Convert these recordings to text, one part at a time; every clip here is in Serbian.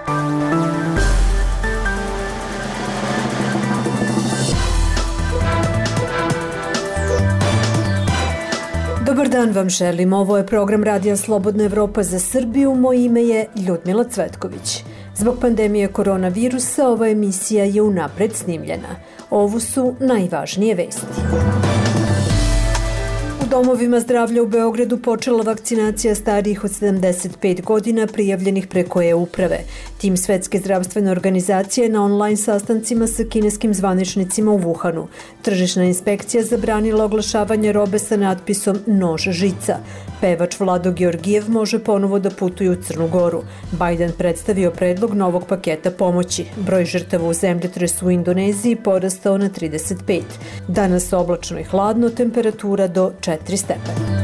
Dobar dan vam želim, ovo je program Radija Slobodna Evropa za Srbiju, moje ime je Ljudmila Cvetković. Zbog pandemije koronavirusa ova emisija je unapred snimljena. Ovo su najvažnije vesti. U domovima zdravlja u Beogradu počela vakcinacija starijih od 75 godina prijavljenih preko e-uprave. Tim Svetske zdravstvene organizacije na online sastancima sa kineskim zvaničnicima u Wuhanu. Tržišna inspekcija zabranila oglašavanje robe sa natpisom nož žica. Pevač Vlado Georgijev može ponovo da putuje u Crnu Goru. Biden predstavio predlog novog paketa pomoći. Broj žrtava u zemljotresu u Indoneziji porastao na 35. Danas oblačno i hladno, temperatura do 4 stepena.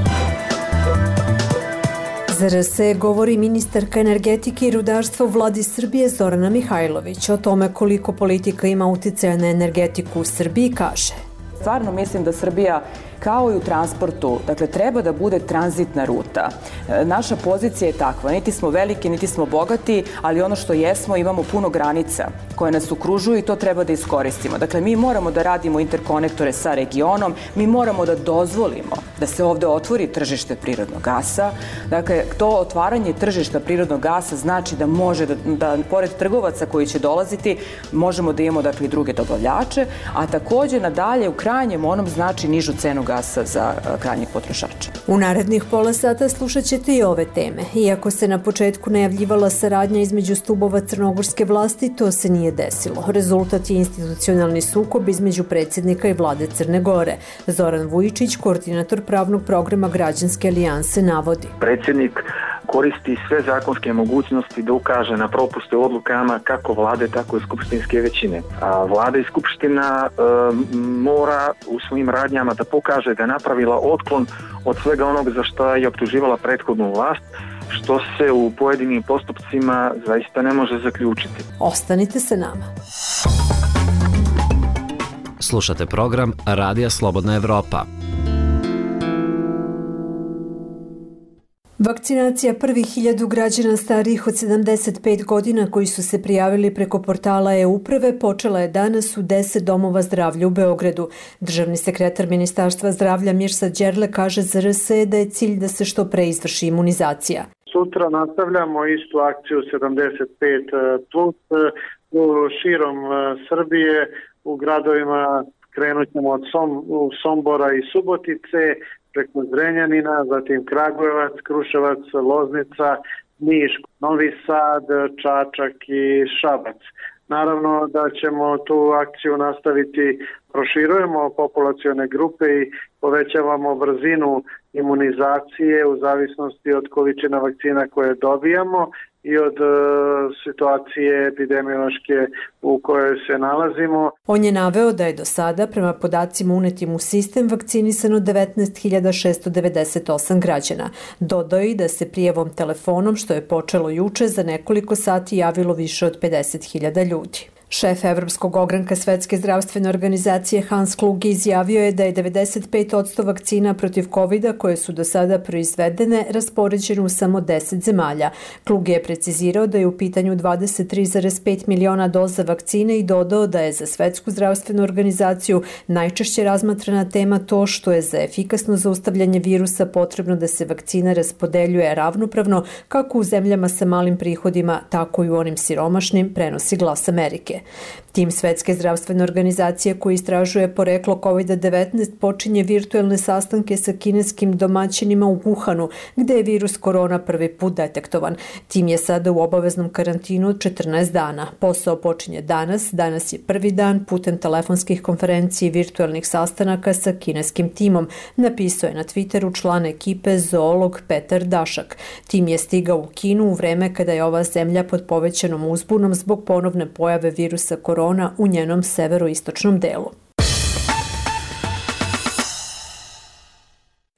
Za RS govori ministarka energetike i rudarstva u vladi Srbije Zorana Mihajlović. O tome koliko politika ima uticaja na energetiku u Srbiji kaže. Stvarno mislim da Srbija kao i u transportu, dakle, treba da bude tranzitna ruta. Naša pozicija je takva, niti smo veliki, niti smo bogati, ali ono što jesmo, imamo puno granica koje nas okružuju i to treba da iskoristimo. Dakle, mi moramo da radimo interkonektore sa regionom, mi moramo da dozvolimo da se ovde otvori tržište prirodnog gasa. Dakle, to otvaranje tržišta prirodnog gasa znači da može da pored trgovaca koji će dolaziti, možemo da imamo, dakle, i druge dobavljače, a takođe nadalje u krajnjem onom znači nižu cenu gasa za krajnjeg potrošača. U narednih pola sata slušat ćete i ove teme. Iako se na početku najavljivala saradnja između stubova crnogorske vlasti, to se nije desilo. Rezultat je institucionalni sukob između predsjednika i vlade Crne Gore. Zoran Vujičić, koordinator pravnog programa Građanske alijanse, navodi. Predsjednik koristi sve zakonske mogućnosti da ukaže na propuste u odlukama kako vlade, tako i skupštinske većine. A vlada i skupština mora u svojim radnjama da pokaže da je napravila otklon od svega onog za što je optuživala prethodnu vlast, što se u pojedinim postupcima zaista ne može zaključiti. Ostanite sa nama. Slušate program Radija Slobodna Evropa. Vakcinacija prvih 1000 građana starijih od 75 godina koji su se prijavili preko portala e-uprave počela je danas u 10 domova zdravlja u Beogradu. Državni sekretar Ministarstva zdravlja Mirsad Đerle kaže za RS da je cilj da se što pre izvrši imunizacija. Sutra nastavljamo istu akciju 75+, širom Srbije, u gradovima krenut ćemo od Sombora i Subotice, preko Zrenjanina, zatim Kragujevac, Kruševac, Loznica, Niš, Novi Sad, Čačak i Šabac. Naravno da ćemo tu akciju nastaviti, proširujemo populacione grupe i povećavamo brzinu imunizacije u zavisnosti od količina vakcina koje dobijamo i od situacije epidemiološke u kojoj se nalazimo. On je naveo da je do sada, prema podacima unetim u sistem, vakcinisano 19.698 građana. Dodao je da se prijavom telefonom, što je počelo juče, za nekoliko sati javilo više od 50.000 ljudi. Šef Evropskog ogranka Svetske zdravstvene organizacije Hans Kluge izjavio je da je 95% vakcina protiv COVID-a koje su do sada proizvedene raspoređene u samo 10 zemalja. Kluge je precizirao da je u pitanju 23,5 miliona doza vakcine i dodao da je za Svetsku zdravstvenu organizaciju najčešće razmatrana tema to što je za efikasno zaustavljanje virusa potrebno da se vakcina raspodeljuje ravnopravno kako u zemljama sa malim prihodima, tako i u onim siromašnim, prenosi Glas Amerike. Tim Svetske zdravstvene organizacije koji istražuje poreklo COVID-19 počinje virtuelne sastanke sa kineskim domaćinima u Wuhanu, gde je virus korona prvi put detektovan. Tim je sada u obaveznom karantinu od 14 dana. Posao počinje danas. Danas je prvi dan putem telefonskih konferencija i virtuelnih sastanaka sa kineskim timom, napisao je na Twitteru član ekipe zoolog Petar Dašak. Tim je stigao u Kinu u vreme kada je ova zemlja pod povećanom uzbunom zbog ponovne pojave virusa korona u njenom severoistočnom delu.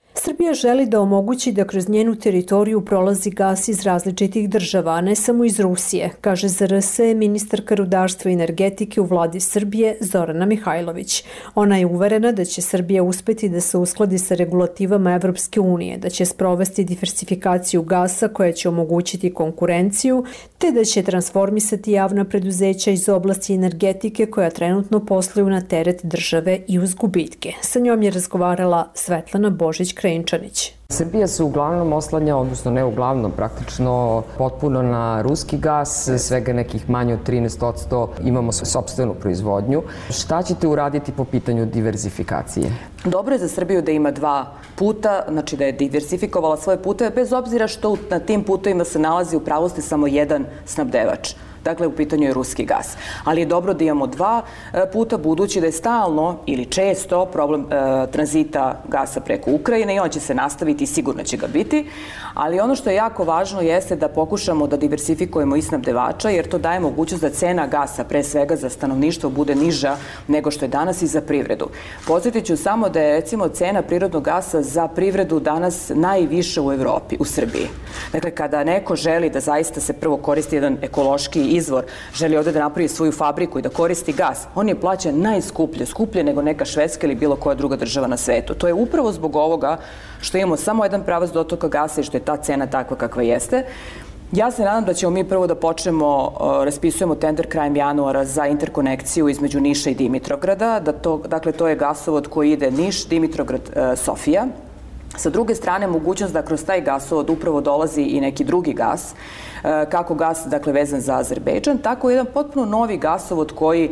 Srbija želi da omogući da kroz njenu teritoriju prolazi gas iz različitih država, a ne samo iz Rusije, kaže za RS ministarka rudarstva i energetike u vladi Srbije Zorana Mihajlović. Ona je uverena da će Srbija uspeti da se uskladi sa regulativama Evropske unije, da će sprovesti diversifikaciju gasa koja će omogućiti konkurenciju, te da će transformisati javna preduzeća iz oblasti energetike koja trenutno posluju na teret države i uz gubitke. Sa njom je razgovarala Svetlana Božić-Krenčanić. Srbija se uglavnom oslanja, odnosno ne uglavnom, praktično potpuno na ruski gas, svega nekih manje od 13% imamo sopstvenu proizvodnju. Šta ćete uraditi po pitanju diverzifikacije? Dobro je za Srbiju da ima dva puta, znači da je diversifikovala svoje puteve, bez obzira što na tim putovima se nalazi u pravosti samo jedan snabdevač. Dakle, u pitanju je ruski gas. Ali je dobro da imamo dva puta, budući da je stalno ili često problem tranzita gasa preko Ukrajine i on će se nastaviti i sigurno će ga biti. Ali ono što je jako važno jeste da pokušamo da diversifikujemo i snabdevača, jer to daje mogućnost da cena gasa, pre svega za stanovništvo, bude niža nego što je danas i za privredu. Podsjetit ću samo da je, recimo, cena prirodnog gasa za privredu danas najviša u Evropi, u Srbiji. Dakle, kada neko želi da zaista se prvo koristi jedan ekološki izvor, želi ovde da napravi svoju fabriku i da koristi gas, on je plaćan najskuplje, skuplje nego neka Švedska ili bilo koja druga država na svetu. To je upravo zbog ovoga što imamo samo jedan pravac dotoka gasa i što je ta cena takva kakva jeste. Ja se nadam da ćemo mi prvo da počnemo, raspisujemo tender krajem januara za interkonekciju između Niša i Dimitrovgrada. Dakle, to je gasovod koji ide Niš, Dimitrovgrad, Sofija. Sa druge strane, mogućnost da kroz taj gasovod upravo dolazi i neki drugi gas, kako gas, dakle, vezan za Azerbejdžan, tako jedan potpuno novi gasovod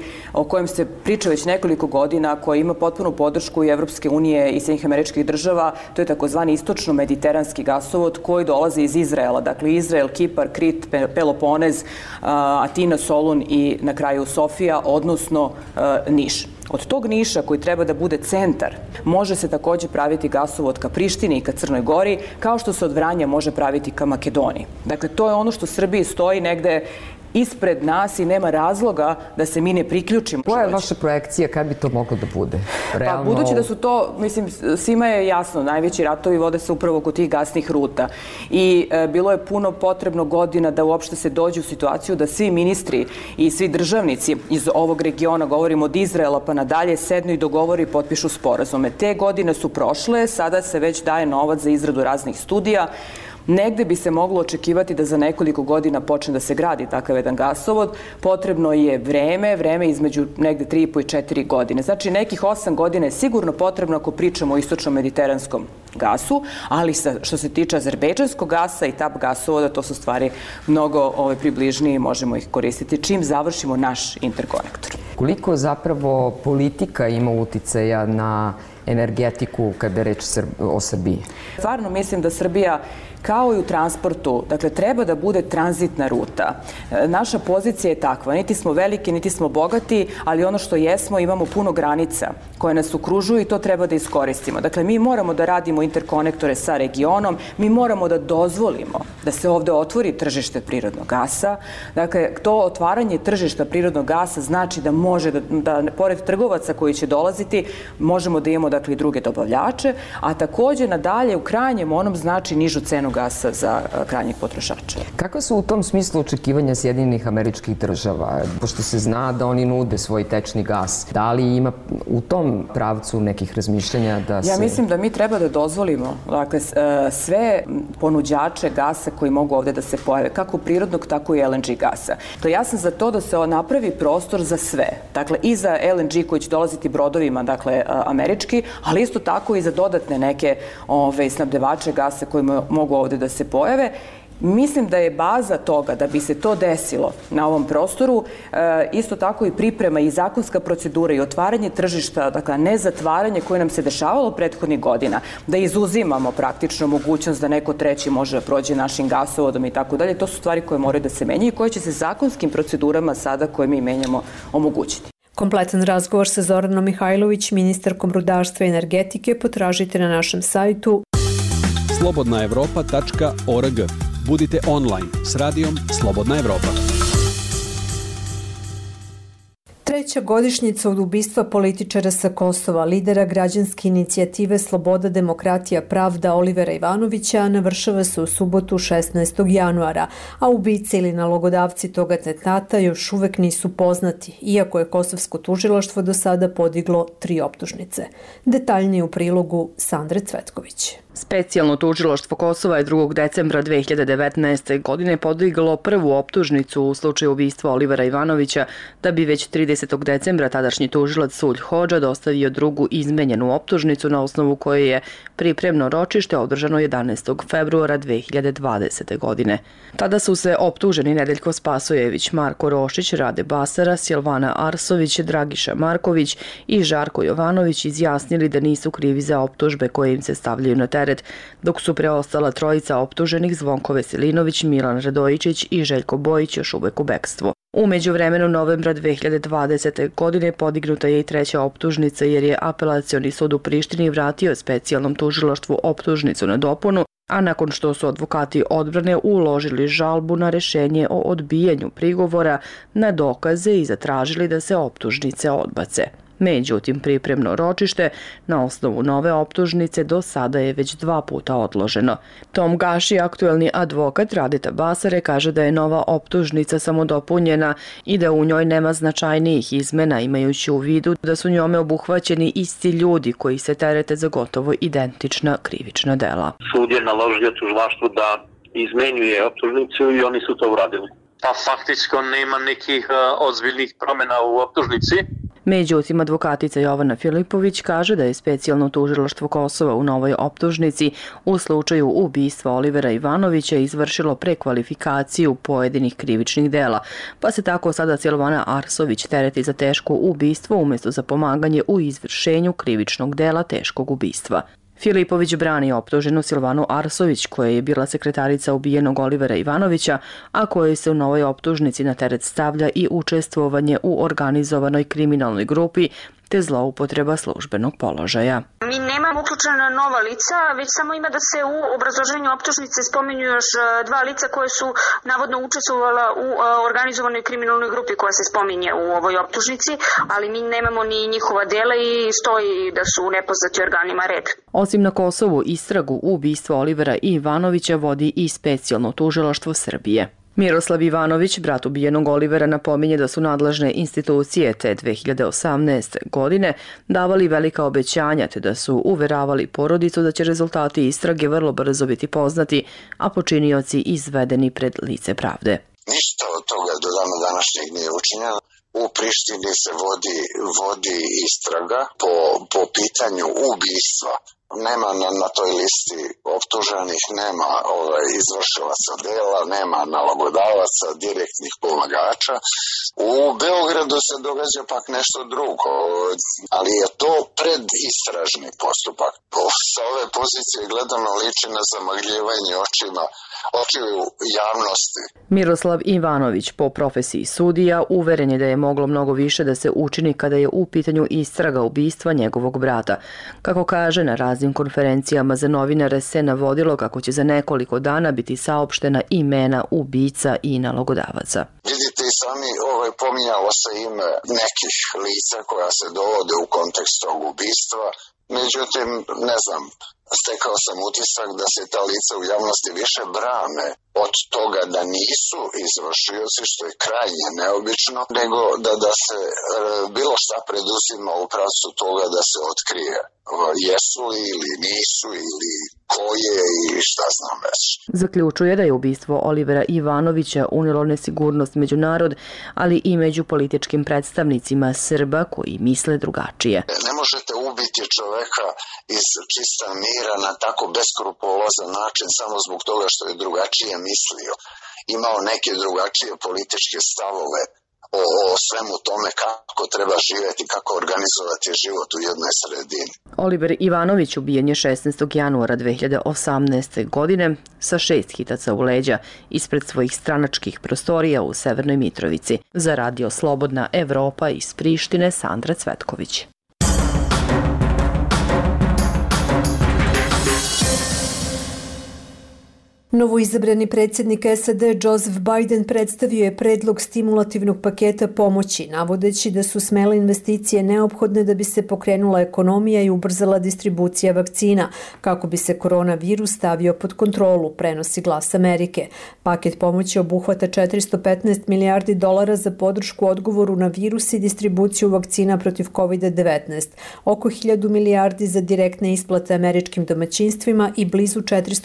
o kojem se priča već nekoliko godina, koji ima potpunu podršku i Evropske unije i Sjedinjenih Američkih Država. To je takozvani istočno-mediteranski gasovod koji dolazi iz Izraela. Dakle, Izrael, Kipar, Krit, Peloponez, Atina, Solun i na kraju Sofija, odnosno Niš. Od tog Niša, koji treba da bude centar, može se takođe praviti gasovod ka Prištini i ka Crnoj Gori, kao što se od Vranja može praviti ka Makedoniji. Dakle, to je ono što Srbiji stoji negde ispred nas i nema razloga da se mi ne priključimo. Koja je vaša projekcija, kad bi to moglo da bude? Pa, budući da su to, mislim, svima je jasno, najveći ratovi vode se upravo oko tih gasnih ruta i bilo je puno potrebno godina da uopšte se dođe u situaciju da svi ministri i svi državnici iz ovog regiona, govorimo od Izraela pa nadalje, sednu i dogovore i potpišu sporazume. Te godine su prošle, sada se već daje novac za izradu raznih studija. Negde bi se moglo očekivati da za nekoliko godina počne da se gradi takav jedan gasovod. Potrebno je vreme između negde 3,5 i 4 godine. Znači, nekih 8 godina je sigurno potrebno ako pričamo o istočno-mediteranskom gasu, ali što se tiče azerbejdžanskog gasa i TAP gasovoda, to su stvari mnogo približnije i možemo ih koristiti čim završimo naš interkonektor. Koliko zapravo politika ima uticaja na energetiku kada je reč o Srbiji? Stvarno mislim da Srbija, kao i u transportu, dakle, treba da bude tranzitna ruta. Naša pozicija je takva, niti smo veliki, niti smo bogati, ali ono što jesmo, imamo puno granica koje nas okružuju i to treba da iskoristimo. Dakle, mi moramo da radimo interkonektore sa regionom, mi moramo da dozvolimo da se ovde otvori tržište prirodnog gasa. Dakle, to otvaranje tržišta prirodnog gasa znači da može da pored trgovaca koji će dolaziti, možemo da imamo, dakle, i druge dobavljače, a takođe nadalje u krajnjem onom znači nižu cenu gasa za krajnjeg potrošača. Kakva su u tom smislu očekivanja Sjedinjenih Američkih Država? Pošto se zna da oni nude svoj tečni gas. Da li ima u tom pravcu nekih razmišljanja da se... Ja mislim da mi treba da dozvolimo, dakle, sve ponuđače gasa koji mogu ovde da se pojave, kako prirodnog, tako i LNG gasa. To ja sam za to da se napravi prostor za sve. Dakle, i za LNG koji će dolaziti brodovima, dakle, američki, ali isto tako i za dodatne neke snabdevače gasa koji mogu ovde da se pojave. Mislim da je baza toga da bi se to desilo na ovom prostoru isto tako i priprema i zakonska procedura i otvaranje tržišta, dakle ne zatvaranje koje nam se dešavalo prethodnih godina, da izuzimamo praktično mogućnost da neko treći može da prođe našim gasovodom i tako dalje. To su stvari koje moraju da se menjaju i koje će se zakonskim procedurama sada koje mi menjamo omogućiti. Kompletan razgovor sa Zoranom Mihajlović, ministarkom rudarstva i energetike, potražite na našem sajtu slobodnaevropa.org. Budite online s radijom Slobodna Evropa. Treća godišnjica od ubistva političara sa Kosova, lidera građanske inicijative Sloboda, demokratija, pravda Olivera Ivanovića navršava se u subotu 16. januara, a ubice ili nalogodavci tog atentata još uvek nisu poznati, iako je kosovsko tužilaštvo do sada podiglo 3 optužnice. Detaljnije u prilogu Sandre Cvetković. Specijalno tužilaštvo Kosova je 2. decembra 2019. godine podiglo prvu optužnicu u slučaju ubistva Olivera Ivanovića, da bi već 30. decembra tadašnji tužilac Sulj Hodža dostavio drugu izmenjenu optužnicu na osnovu koje je pripremno ročište održano 11. februara 2020. godine. Tada su se optuženi Nedeljko Spasojević, Marko Rošić, Rade Basara, Silvana Arsović, Dragiša Marković i Žarko Jovanović izjasnili da nisu krivi za optužbe koje im se stavljaju na teret, dok su preostala trojica optuženih Zvonko Veselinović, Milan Radojičić i Željko Bojić još uvek u bekstvu. U međuvremenu novembra 2020. godine podignuta je i treća optužnica jer je Apelacioni sud u Prištini vratio specijalnom tužilaštvu optužnicu na dopunu, a nakon što su advokati odbrane uložili žalbu na rešenje o odbijanju prigovora na dokaze i zatražili da se optužnice odbace. Međutim, pripremno ročište na osnovu nove optužnice do sada je već 2 puta odloženo. Tom Gaši, aktuelni advokat Radeta Basare, kaže da je nova optužnica samo dopunjena i da u njoj nema značajnijih izmena, imajući u vidu da su njome obuhvaćeni isti ljudi koji se terete za gotovo identična krivična dela. Sud je naložio tužilaštvu da izmenjuje optužnicu i oni su to uradili. Pa faktički nema nekih ozbiljnih promjena u optužnici. Međutim, advokatica Jovana Filipović kaže da je specijalno tužilaštvo Kosova u novoj optužnici u slučaju ubistva Olivera Ivanovića izvršilo prekvalifikaciju pojedinih krivičnih dela, pa se tako sada Silvana Arsović tereti za teško ubistvo umjesto za pomaganje u izvršenju krivičnog dela teškog ubistva. Filipović brani optuženu Silvanu Arsović, koja je bila sekretarica ubijenog Olivera Ivanovića, a kojoj se u novoj optužnici na teret stavlja i učestvovanje u organizovanoj kriminalnoj grupi te zloupotreba službenog položaja. Mi nemamo uključena nova lica, već samo ima da se u obrazloženju optužnice spominju još 2 lica koje su navodno učestvovala u organizovanoj kriminalnoj grupi koja se spominje u ovoj optužnici, ali mi nemamo ni njihova dela i stoji da su nepoznati organima reda. Osim na Kosovu, istragu ubistva Olivera Ivanovića vodi i specijalno tužilaštvo Srbije. Miroslav Ivanović, brat ubijenog Olivera, napominje da su nadležne institucije te 2018. godine davali velika obećanja te da su uveravali porodicu da će rezultati istrage vrlo brzo biti poznati, a počinioci izvedeni pred lice pravde. Ništa od toga do dana današnjeg nije učinjeno. U Prištini se vodi istraga po pitanju ubistva. Nema na toj listi optuženih, nema izvršilaca dela, nema nalogodavaca, direktnih pomagača. U Beogradu se događa pak nešto drugo, ali je to predistražni postupak. Sa ove pozicije gledano liči na zamagljivanje očiju javnosti. Miroslav Ivanović, po profesiji sudija, uveren je da je moglo mnogo više da se učini kada je u pitanju istraga ubistva njegovog brata. Kako kaže, na raznim konferencijama za novinare se navodilo kako će za nekoliko dana biti saopštena imena ubica i nalogodavaca. Vidite i sami, pominjalo se ime nekih lica koja se dovode u kontekst tog ubistva. Međutim, ne znam, stekao sam utisak da se ta lica u javnosti više brane od toga da nisu izvršioci, što je krajnje neobično, nego da se bilo šta preduzima u pravcu toga da se otkrije jesu li ili nisu ili ko je i šta znam već. Zaključuje da je ubistvo Olivera Ivanovića unijelo nesigurnost među narod, ali i među političkim predstavnicima Srba koji misle drugačije. Ne možete ubiti čoveka iz čista mira na tako beskrupulozan način samo zbog toga što je drugačije mislio. Imao neke drugačije političke stavove o svemu tome kako treba živjeti, kako organizovati život u jednoj sredini. Oliver Ivanović ubijen je 16. januara 2018. godine sa 6 hitaca u leđa ispred svojih stranačkih prostorija u Severnoj Mitrovici. Za Radio Slobodna Evropa iz Prištine, Sandra Cvetković. Novoizabrani predsjednik SAD Joseph Biden predstavio je predlog stimulativnog paketa pomoći, navodeći da su smele investicije neophodne da bi se pokrenula ekonomija i ubrzala distribucija vakcina, kako bi se koronavirus stavio pod kontrolu, prenosi Glas Amerike. Paket pomoći obuhvata $415 milijardi za podršku odgovoru na virus i distribuciju vakcina protiv COVID-19, oko 1000 milijardi za direktne isplate američkim domaćinstvima i blizu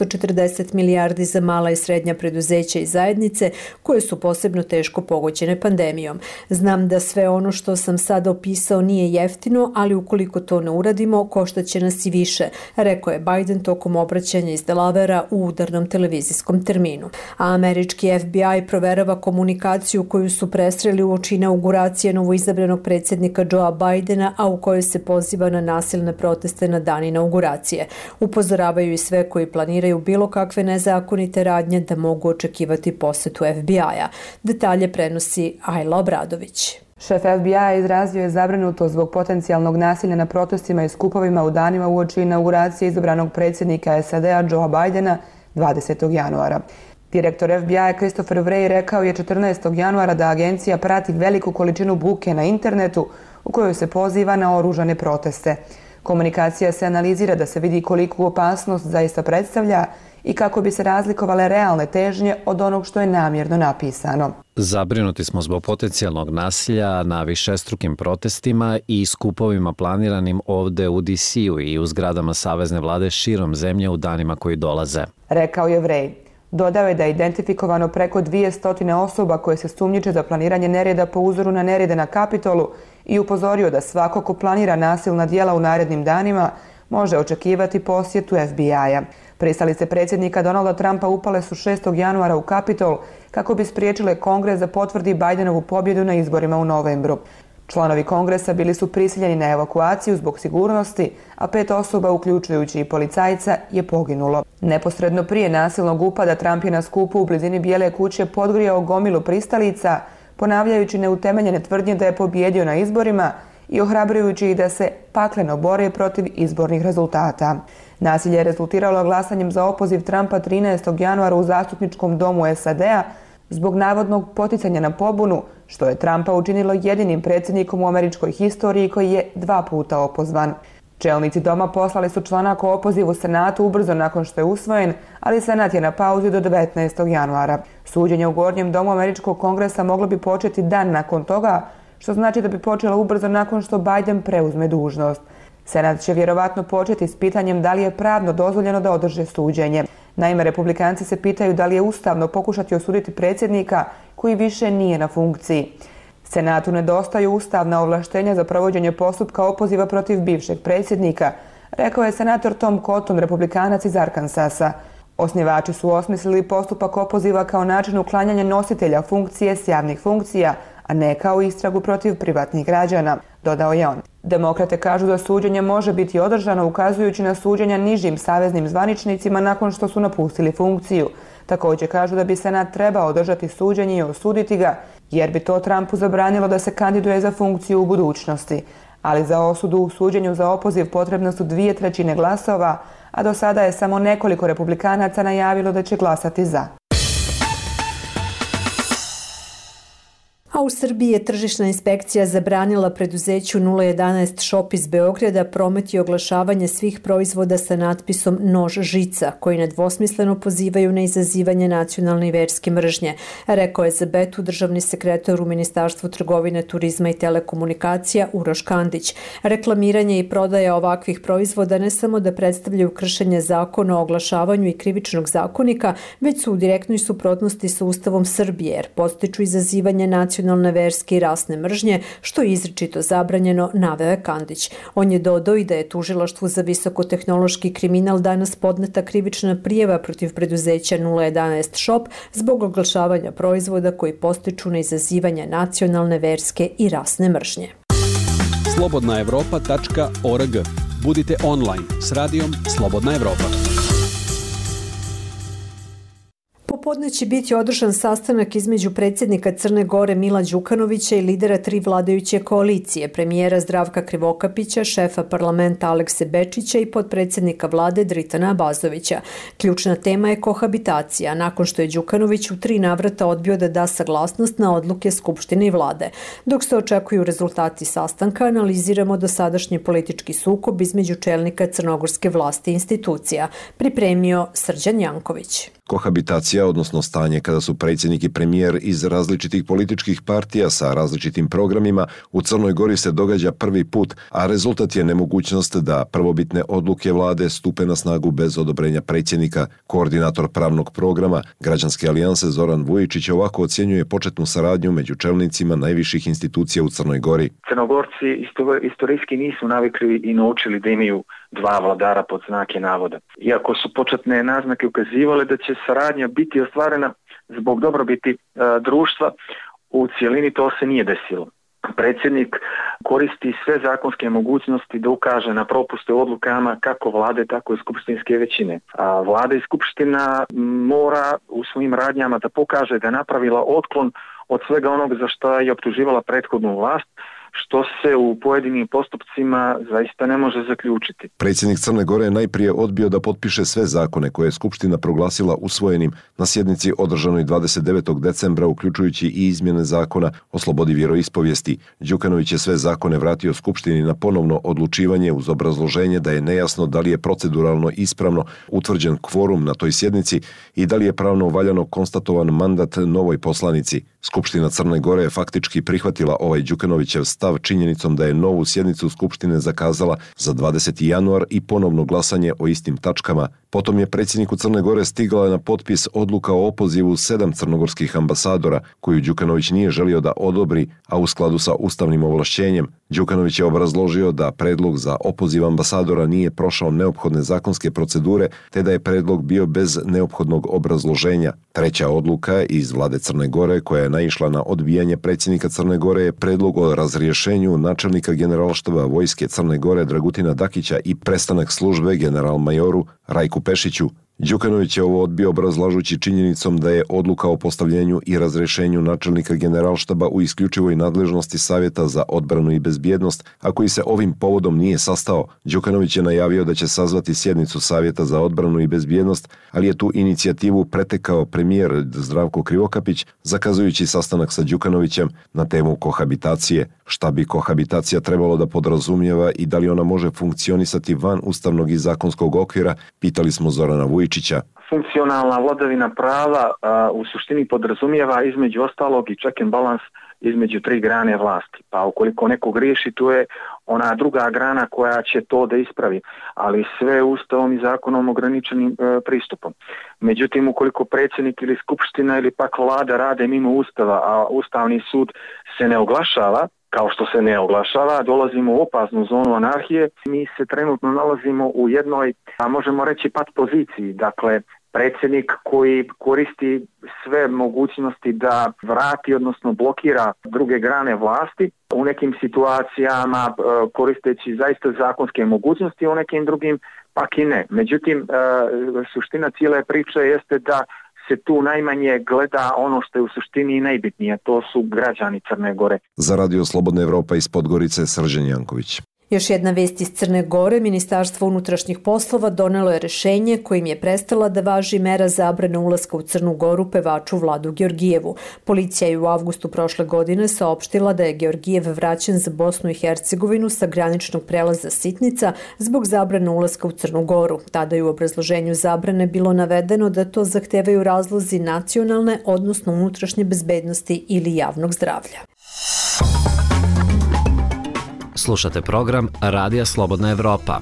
440 milijardi za mala i srednja preduzeća i zajednice koje su posebno teško pogođene pandemijom. Znam da sve ono što sam sada opisao nije jeftino, ali ukoliko to ne uradimo, koštaće nas i više, rekao je Biden tokom obraćanja iz Delavera u udarnom televizijskom terminu. A američki FBI proverava komunikaciju koju su presreli uoči inauguracije novoizabranog predsjednika Joea Bidena, a u kojoj se poziva na nasilne proteste na dan inauguracije. Upozoravaju i sve koji planiraju bilo kakve nezakonite radnje da mogu očekivati posetu FBI-a. Detalje prenosi Ajla Obradović. Šef FBI-a izrazio je zabrinutost zbog potencijalnog nasilja na protestima i skupovima u danima uoči inauguracije izabranog predsjednika SAD-a Joea Bidena 20. januara. Direktor FBI-a Christopher Wray rekao je 14. januara da agencija prati veliku količinu buke na internetu u kojoj se poziva na oružane proteste. Komunikacija se analizira da se vidi koliku opasnost zaista predstavlja i kako bi se razlikovale realne težnje od onog što je namjerno napisano. Zabrinuti smo zbog potencijalnog nasilja na višestrukim protestima i skupovima planiranim ovde u DC-u i u zgradama savezne vlade širom zemlje u danima koji dolaze, rekao je Wray. Dodao je da je identifikovano preko 200 osoba koje se sumnjiče za planiranje nereda po uzoru na nerede na Kapitolu i upozorio da svako ko planira nasilna djela u narednim danima može očekivati posjetu FBI-a. Pristalice predsjednika Donalda Trumpa upale su 6. januara u Kapitol kako bi spriječile Kongres da potvrdi Bidenovu pobjedu na izborima u novembru. Članovi Kongresa bili su prisiljeni na evakuaciju zbog sigurnosti, a 5 osoba, uključujući i policajca, je poginulo. Neposredno prije nasilnog upada Trump je na skupu u blizini Bijele kuće podgrijao gomilu pristalica, ponavljajući neutemeljene tvrdnje da je pobjedio na izborima i ohrabrujući ih da se pakleno bore protiv izbornih rezultata. Nasilje je rezultiralo glasanjem za opoziv Trumpa 13. januara u zastupničkom domu SAD-a zbog navodnog poticanja na pobunu, što je Trumpa učinilo jedinim predsjednikom u američkoj historiji koji je 2 puta opozvan. Čelnici doma poslali su članak o opozivu Senatu ubrzo nakon što je usvojen, ali Senat je na pauzi do 19. januara. Suđenje u Gornjem domu američkog kongresa moglo bi početi dan nakon toga, što znači da bi počelo ubrzo nakon što Biden preuzme dužnost. Senat će vjerovatno početi s pitanjem da li je pravno dozvoljeno da održe suđenje. Naime, republikanci se pitaju da li je ustavno pokušati osuditi predsjednika koji više nije na funkciji. Senatu nedostaju ustavna ovlaštenja za provođenje postupka opoziva protiv bivšeg predsjednika, rekao je senator Tom Cotton, republikanac iz Arkansasa. Osnivači su osmislili postupak opoziva kao način uklanjanja nositelja funkcije s javnih funkcija, a ne kao istragu protiv privatnih građana, dodao je on. Demokrate kažu da suđenje može biti održano ukazujući na suđenja nižim saveznim zvaničnicima nakon što su napustili funkciju. Također kažu da bi Senat trebao održati suđenje i osuditi ga, jer bi to Trumpu zabranilo da se kandiduje za funkciju u budućnosti. Ali za osudu u suđenju za opoziv potrebno su 2/3 glasova, a do sada je samo nekoliko republikanaca najavilo da će glasati za. A u Srbiji je tržišna inspekcija zabranila preduzeću 011 Shop iz Beograda promet i oglašavanje svih proizvoda sa natpisom nož žica, koji nedvosmisleno pozivaju na izazivanje nacionalne i verske mržnje, rekao je za Betu državni sekretar u Ministarstvu trgovine, turizma i telekomunikacija Uroš Kandić. Reklamiranje i prodaja ovakvih proizvoda ne samo da predstavljaju kršenje zakona o oglašavanju i krivičnog zakonika, već su u direktnoj suprotnosti sa Ustavom Srbije, jer podstiču izazivanje nacionalne, verske i rasne mržnje, što je izričito zabranjeno, naveo je Kandić. On je dodao i da je tužilaštvu za visokotehnološki kriminal danas podneta krivična prijava protiv preduzeća 011 Shop zbog oglašavanja proizvoda koji podstiču na izazivanje nacionalne, verske i rasne mržnje. slobodnaevropa.org. Budite online s radijom Slobodna Evropa. Po popodne će biti održan sastanak između predsjednika Crne Gore Mila Đukanovića i lidera tri vladajuće koalicije, premijera Zdravka Krivokapića, šefa parlamenta Alekse Bečića i potpredsjednika vlade Dritana Abazovića. Ključna tema je kohabitacija, nakon što je Đukanović u 3 navrata odbio da da saglasnost na odluke Skupštine i vlade. Dok se očekuju rezultati sastanka, analiziramo dosadašnji politički sukob između čelnika crnogorske vlasti i institucija, pripremio Srđan Janković. Kohabitacija, odnosno stanje kada su predsjednik i premijer iz različitih političkih partija sa različitim programima, u Crnoj Gori se događa prvi put, a rezultat je nemogućnost da prvobitne odluke vlade stupe na snagu bez odobrenja predsjednika. Koordinator pravnog programa Građanske alijanse Zoran Vujičić ovako ocjenjuje početnu saradnju među čelnicima najviših institucija u Crnoj Gori. Crnogorci istorijski nisu navikli i naučili da imaju 2 vladara pod znake navoda. Iako su početne naznake ukazivale da će saradnja biti ostvarena zbog dobrobiti društva, u cijelini to se nije desilo. Predsjednik koristi sve zakonske mogućnosti da ukaže na propuste u odlukama kako vlade, tako i skupštinske većine. A vlada i skupština mora u svojim radnjama da pokaže da je napravila otklon od svega onog za što je optuživala prethodnu vlast, što se u pojedinim postupcima zaista ne može zaključiti. Predsjednik Crne Gore je najprije odbio da potpiše sve zakone koje je Skupština proglasila usvojenim na sjednici održanoj 29. decembra, uključujući i izmjene zakona o slobodi vjeroispovijesti. Đukanović je sve zakone vratio Skupštini na ponovno odlučivanje uz obrazloženje da je nejasno da li je proceduralno ispravno utvrđen kvorum na toj sjednici i da li je pravno valjano konstatovan mandat novoj poslanici. Skupština Crne Gore je faktički prihvatila ovaj Đukanovićev stav činjenicom da je novu sjednicu Skupštine zakazala za 20. januar i ponovno glasanje o istim tačkama. Potom je predsjedniku Crne Gore stigla na potpis odluka o opozivu 7 crnogorskih ambasadora, koju Đukanović nije želio da odobri, a u skladu sa ustavnim ovlašćenjem. Đukanović je obrazložio da predlog za opoziv ambasadora nije prošao neophodne zakonske procedure, te da je predlog bio bez neophodnog obrazloženja. Treća odluka iz vlade Crne Gore, koja je naišla na odbijanje predsjednika Crne Gore, je predlog o razrješenju načelnika generalštaba vojske Crne Gore Dragutina Dakića i prestanak službe general-majoru Rajku Pešiću. Đukanović je ovo odbio obrazlažući činjenicom da je odluka o postavljenju i razrješenju načelnika generalštaba u isključivoj nadležnosti Savjeta za odbranu i bezbjednost, a koji se ovim povodom nije sastao. Đukanović je najavio da će sazvati sjednicu Savjeta za odbranu i bezbjednost, ali je tu inicijativu pretekao premijer Zdravko Krivokapić, zakazujući sastanak sa Đukanovićem na temu kohabitacije. Šta bi kohabitacija trebalo da podrazumijeva i da li ona može funkcionisati van ustavnog i zakonskog okvira, pitali smo Zorana Vujičića. Funkcionalna vladavina prava u suštini podrazumijeva između ostalog i check and balance između 3 grane vlasti. Pa ukoliko neko griješi, tu je ona druga grana koja će to da ispravi, ali sve ustavom i zakonom ograničenim pristupom. Međutim, ukoliko predsjednik ili skupština ili pak vlada rade mimo ustava, a Ustavni sud se ne oglašava, kao što se ne oglašava, dolazimo u opasnu zonu anarhije. Mi se trenutno nalazimo u jednoj, a možemo reći, pat poziciji. Dakle, predsjednik koji koristi sve mogućnosti da vrati, odnosno blokira druge grane vlasti, u nekim situacijama koristeći zaista zakonske mogućnosti, u nekim drugim pak i ne. Međutim, suština cijele priče jeste da se tu najmanje gleda ono što je u suštini najbitnije, to su građani Crne Gore. Za Radio Slobodna Evropa iz Podgorice, Srđan Janković. Još jedna vest iz Crne Gore, Ministarstvo unutrašnjih poslova donelo je rješenje kojim je prestala da važi mera zabrane ulaska u Crnu Goru pevaču Vladu Georgijevu. Policija je u avgustu prošle godine saopštila da je Georgijev vraćen za Bosnu i Hercegovinu sa graničnog prelaza Sitnica zbog zabrane ulaska u Crnu Goru. Tada je u obrazloženju zabrane bilo navedeno da to zahtevaju razlozi nacionalne, odnosno unutrašnje bezbednosti ili javnog zdravlja. Slušate program Radija Slobodna Evropa.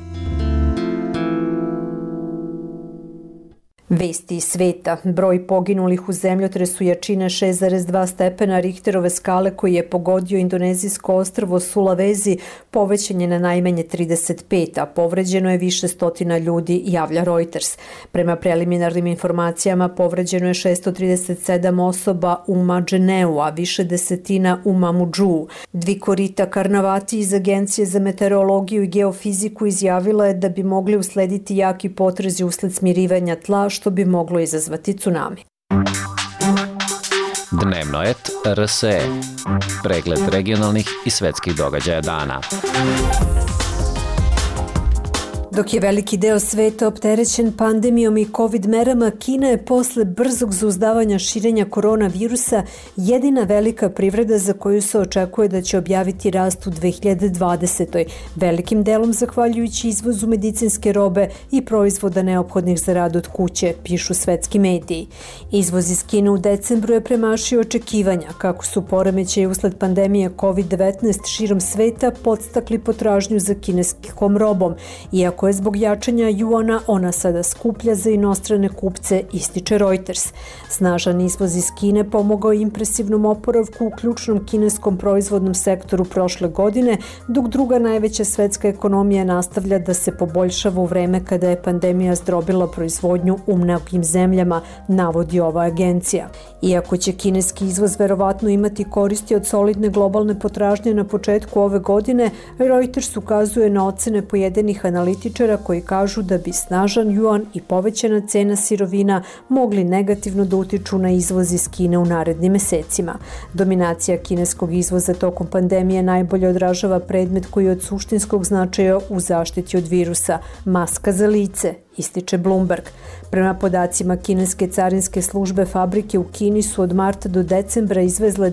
Vesti iz sveta. Broj poginulih u zemljotresu jačine 6,2 stepena Richterove skale koji je pogodio indonezijsko ostrvo Sulawesi povećan je na najmanje 35, a povređeno je više stotina ljudi, javlja Reuters. Prema preliminarnim informacijama povređeno je 637 osoba u Madženeu, a više desetina u Mamudžuu. Dvikorita Karnavati iz Agencije za meteorologiju i geofiziku izjavila je da bi mogli uslediti jaki potrezi usled smirivanja tla, što bi moglo izazvati tsunami. Dnevnoet RSE. Pregled regionalnih i svetskih događaja dana. Dok je veliki deo sveta opterećen pandemijom i COVID merama, Kina je posle brzog zauzdavanja širenja koronavirusa jedina velika privreda za koju se očekuje da će objaviti rast u 2020. Velikim delom zahvaljujući izvozu medicinske robe i proizvoda neophodnih za rad od kuće, pišu svetski mediji. Izvoz iz Kine u decembru je premašio očekivanja, kako su poremećaji usled pandemije COVID-19 širom sveta podstakli potražnju za kineskom robom, iako je zbog jačanja juana ona sada skuplja za inostrane kupce, ističe Reuters. Snažan izvoz iz Kine pomogao impresivnom oporavku u ključnom kineskom proizvodnom sektoru prošle godine, dok druga najveća svetska ekonomija nastavlja da se poboljšava u vreme kada je pandemija zdrobila proizvodnju u mnogim zemljama, navodi ova agencija. Iako će kineski izvoz verovatno imati koristi od solidne globalne potražnje na početku ove godine, Reuters ukazuje na ocene pojedinih analitičara koji kažu da bi snažan juan i povećana cena sirovina mogli negativno da utiču na izvoz iz Kine u narednim mesecima. Dominacija kineskog izvoza tokom pandemije najbolje odražava predmet koji je od suštinskog značaja u zaštiti od virusa – maska za lice, ističe Bloomberg. Prema podacima kineske carinske službe, fabrike u Kini su od marta do decembra izvezle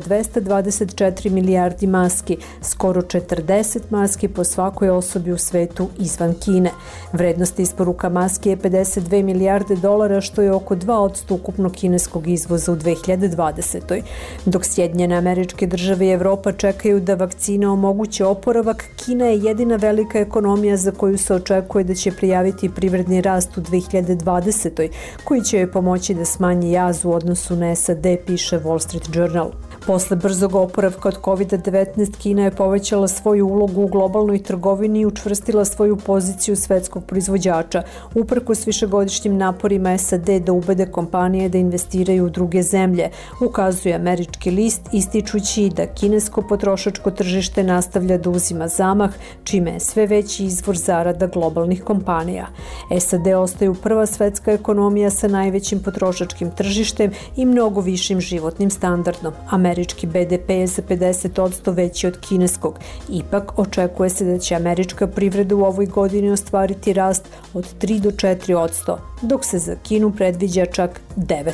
224 milijardi maski, skoro 40 maski po svakoj osobi u svetu izvan Kine. Vrednost isporuka maski je 52 milijarde dolara, što je oko 2% ukupnog kineskog izvoza u 2020. Dok Sjedinjene Američke Države i Evropa čekaju da vakcina omoguće oporavak, Kina je jedina velika ekonomija za koju se očekuje da će prijaviti privredni rast u 2020. koji će joj pomoći da smanji jaz u odnosu na SAD, piše Wall Street Journal. Posle brzog oporavka od COVID-19, Kina je povećala svoju ulogu u globalnoj trgovini i učvrstila svoju poziciju svetskog proizvođača, uprkos višegodišnjim naporima SAD da ubede kompanije da investiraju u druge zemlje, ukazuje američki list, ističući da kinesko potrošačko tržište nastavlja da uzima zamah, čime je sve veći izvor zarada globalnih kompanija. SAD ostaju prva svetska ekonomija sa najvećim potrošačkim tržištem i mnogo višim životnim standardom. Američki BDP je za 50% veći od kineskog. Ipak, očekuje se da će američka privreda u ovoj godini ostvariti rast od 3 do 4%, dok se za Kinu predviđa čak 9%.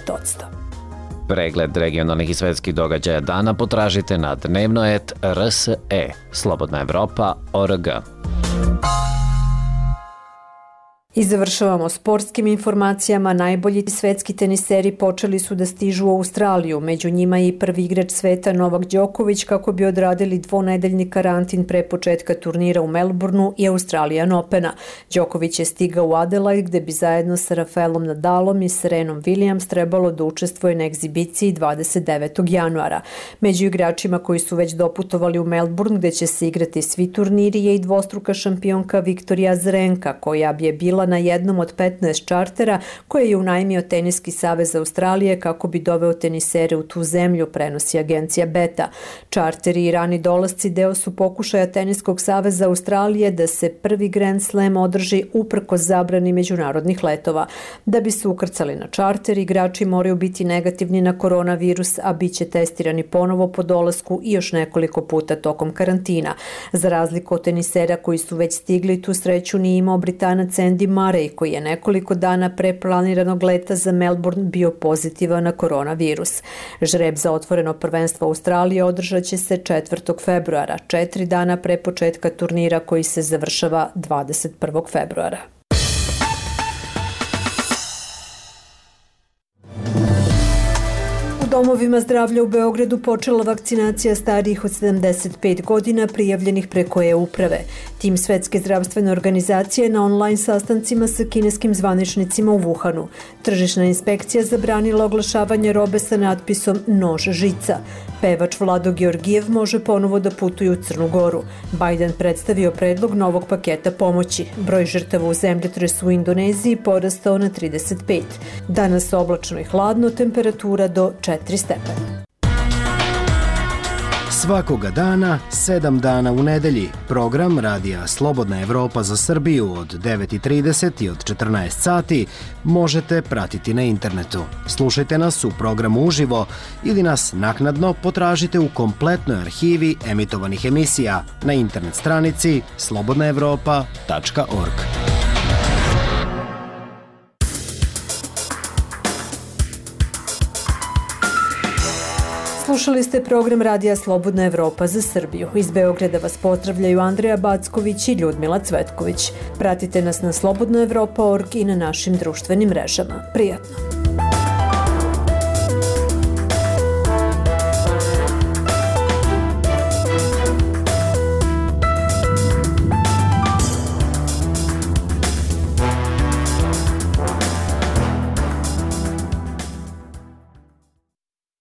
Pregled regionalnih i svetskih događaja dana potražite na Dnevnoet RSE, Slobodna Evropa.org. I završavamo sportskim informacijama. Najbolji svetski teniseri počeli su da stižu u Australiju. Među njima je i prvi igrač sveta Novak Đoković kako bi odradili dvonedeljni karantin pre početka turnira u Melbourneu i Australian Opena. Đoković je stigao u Adelaide gde bi zajedno sa Rafaelom Nadalom i Serenom Williams trebalo da učestvuje na egzibiciji 29. januara. Među igračima koji su već doputovali u Melbourne gde će se igrati svi turniri je i dvostruka šampionka Viktorija Azarenka, koja bi je bila na jednom od 15 čartera koje je unajmio Teniski savez Australije kako bi doveo tenisere u tu zemlju, prenosi agencija Beta. Čarteri i rani dolasci deo su pokušaja Teniskog saveza Australije da se prvi Grand Slam održi uprkos zabrani međunarodnih letova. Da bi se ukrcali na čarter, igrači moraju biti negativni na koronavirus, a bit će testirani ponovo po dolasku i još nekoliko puta tokom karantina. Za razliku od tenisera koji su već stigli, tu sreću nije imao Britanac Andy Murray, koji je nekoliko dana pre planiranog leta za Melbourne bio pozitivan na koronavirus. Žreb za otvoreno prvenstvo Australije održat će se 4. februara, 4 dana pre početka turnira koji se završava 21. februara. U domovima zdravlja u Beogradu počela vakcinacija starijih od 75 godina prijavljenih preko e-uprave. Tim Svetske zdravstvene organizacije na online sastancima sa kineskim zvaničnicima u Wuhanu. Tržišna inspekcija zabranila oglašavanje robe sa natpisom nož žica. Pevač Vlado Georgijev može ponovo da putuje u Crnu Goru. Biden predstavio predlog novog paketa pomoći. Broj žrtava u zemljotresu u Indoneziji porastao na 35. Danas oblačno i hladno, temperatura do 4 stepena. Svakoga dana, 7 dana u nedelji, program Radija Slobodna Evropa za Srbiju od 9:30 i od 14 sati možete pratiti na internetu. Slušajte nas u programu uživo ili nas naknadno potražite u kompletnoj arhivi emitovanih emisija na internet stranici slobodnaevropa.org. Slušali ste program Radija Slobodna Evropa za Srbiju. Iz Beograda vas pozdravljaju Andreja Backović i Ljudmila Cvetković. Pratite nas na slobodnaevropa.org i na našim društvenim mrežama. Prijatno!